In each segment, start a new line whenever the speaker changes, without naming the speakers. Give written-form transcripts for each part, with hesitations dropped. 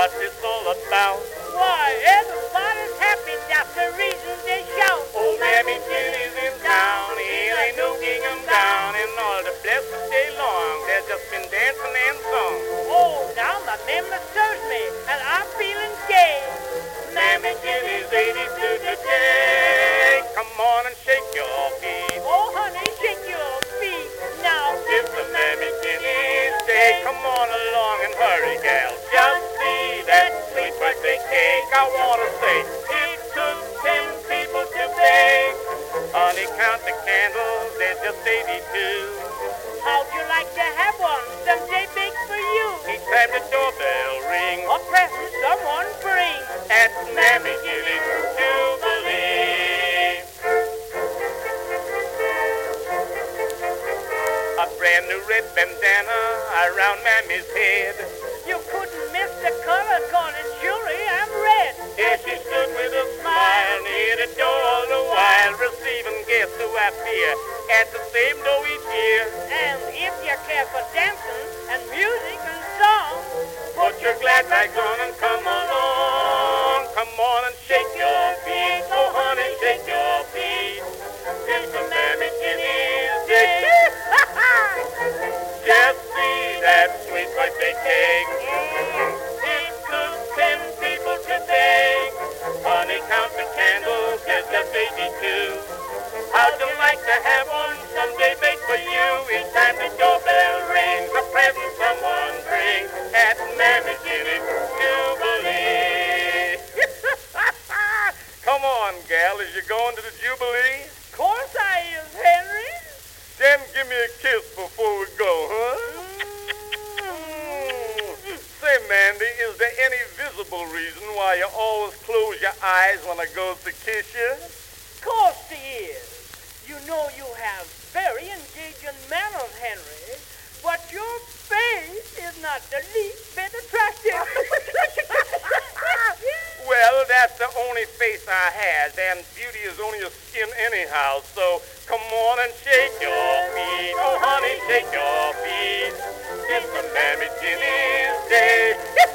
what's this all about?
Why, everybody's happy, that's the reason they shout.
Old Mammy Jenny's in town, here ain't no gingham down, and all the blessed day long, they've just been dancing and sung.
Oh, now my memory serves me, and I'm feeling gay.
Mammy Jenny's 82 today. Come on and shake your feet.
Oh, honey, shake your feet now.
It's the Mammy Jenny's day. Come on along and hurry, gal. Just see that sweet birthday cake. I want to say it took 10 people to bake. Honey, count the candles, they're just 82.
How'd you like to have one someday baked for you?
Each time the doorbell rings,
A present someone brings.
at Mammy Jenny's Jubilee. A brand new red bandana around Mammy's head.
You couldn't miss the color, 'cause it's surely I'm red.
There she stood with a smile near the door all the while, receiving guests who appear at the same door each year.
And if you care for dancing and music and song,
Put your glad rags on and come along. Come on and shake your feet. Oh, honey, shake your feet. It's the Mammy Jenny's day. Just see that sweet birthday cake. It took 10 people to bake. Honey, count the candles, there's just 82. How'd you like to have one someday baked for you? Each time the doorbell rings, a present someone brings at Mammy Jenny's Jubilee. Come on, gal, is you going to the Jubilee?
course I is, Henry.
Then give me a kiss before we go, huh? Say, Mandy, is there any visible reason why you always close your eyes when I goes to kiss you?
Course he is. You know you have very engaging manners, Henry, but your face is not the least bit attractive.
Well, that's the only face I has, and beauty is only a skin anyhow, so come on and shake your feet. Oh, honey, shake your feet. It's the Mammy Jenny's day.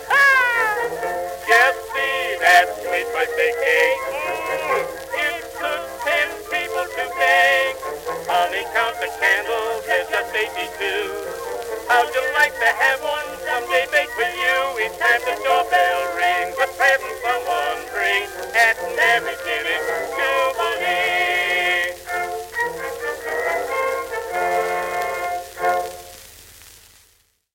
Just see that sweet birthday cake. It took 10 people to bake. Honey, count the candles, there's just 82. How'd you like to have one someday baked for you? Each time the doorbell rings, a present